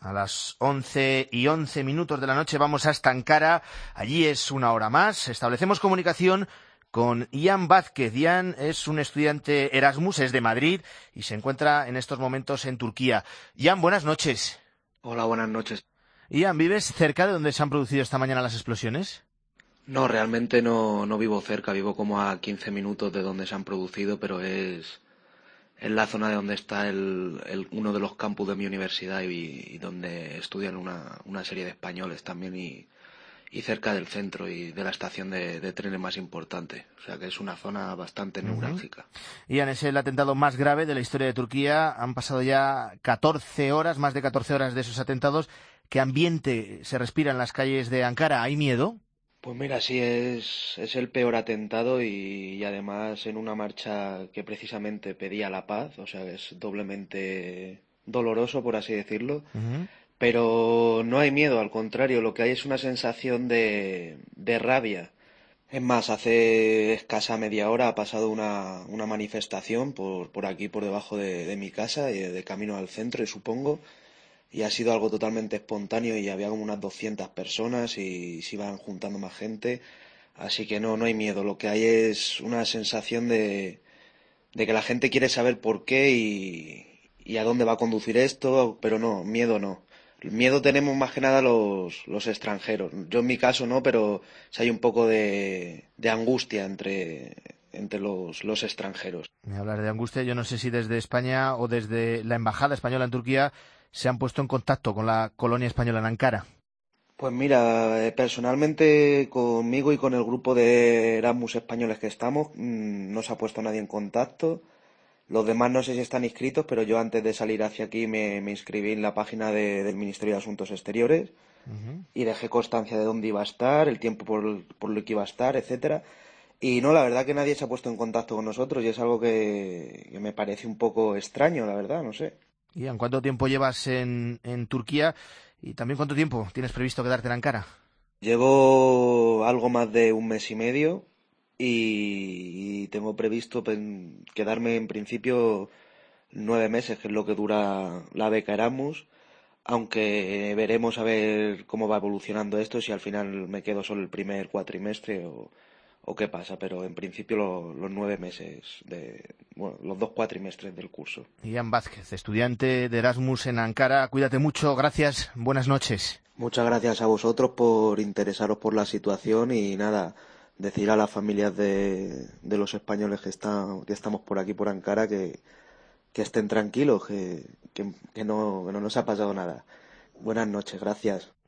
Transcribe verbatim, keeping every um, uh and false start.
A las once y once minutos de la noche vamos hasta Ankara. Allí es una hora más. Establecemos comunicación con Ian Vázquez. Ian es un estudiante Erasmus, es de Madrid y se encuentra en estos momentos en Turquía. Ian, buenas noches. Hola, buenas noches. Ian, ¿vives cerca de donde se han producido esta mañana las explosiones? No, realmente no, no vivo cerca, vivo como a quince minutos de donde se han producido, pero es, es la zona de donde está el, el- uno de los campus de mi universidad y, y donde estudian una, una serie de españoles también y, y cerca del centro y de la estación de, de trenes más importante. O sea que es una zona bastante Ujú. neurálgica. Ian, es el atentado más grave de la historia de Turquía. Han pasado ya catorce horas, más de catorce horas de esos atentados. ¿Qué ambiente se respira en las calles de Ankara? ¿Hay miedo? Pues mira, sí, es, es el peor atentado y, y además en una marcha que precisamente pedía la paz, o sea, es doblemente doloroso, por así decirlo. Ujú. Pero no hay miedo, al contrario, lo que hay es una sensación de, de rabia. Es más, hace escasa media hora ha pasado una, una manifestación por, por aquí, por debajo de, de mi casa, y de camino al centro, y supongo, y ha sido algo totalmente espontáneo y había como unas doscientas personas y se iban juntando más gente. Así que no, no hay miedo, lo que hay es una sensación de, de que la gente quiere saber por qué y, y a dónde va a conducir esto, pero no, miedo no. Miedo tenemos más que nada los, los extranjeros. Yo en mi caso no, pero sí hay un poco de, de angustia entre, entre los, los extranjeros. Me hablar de angustia. Yo no sé si desde España o desde la Embajada Española en Turquía se han puesto en contacto con la colonia española en Ankara. Pues mira, eh, personalmente conmigo y con el grupo de Erasmus españoles que estamos, mm, no se ha puesto nadie en contacto. Los demás no sé si están inscritos, pero yo antes de salir hacia aquí me, me inscribí en la página de- del Ministerio de Asuntos Exteriores Ujú. y dejé constancia de dónde iba a estar, el tiempo por, por lo que iba a estar, etcétera. Y no, la verdad que nadie se ha puesto en contacto con nosotros y es algo que, que me parece un poco extraño, la verdad, no sé. ¿Y en cuánto tiempo llevas en, en Turquía? Y también cuánto tiempo tienes previsto quedarte en Ankara. Llevo algo más de un mes y medio y, y tengo previsto pen- quedarme en principio nueve meses, que es lo que dura la beca Erasmus, aunque veremos a ver cómo va evolucionando esto, si al final me quedo solo el primer cuatrimestre o, o qué pasa, pero en principio lo- los nueve meses de, bueno, los dos cuatrimestres del curso. Ian Vázquez, estudiante de Erasmus en Ankara. Cuídate mucho. Gracias. Buenas noches. Muchas gracias a vosotros por interesaros por la situación y nada, decir a las familias de, de los españoles que están, que estamos por aquí por Ankara que, que estén tranquilos, que, que, que no, que no nos ha pasado nada. Buenas noches, gracias.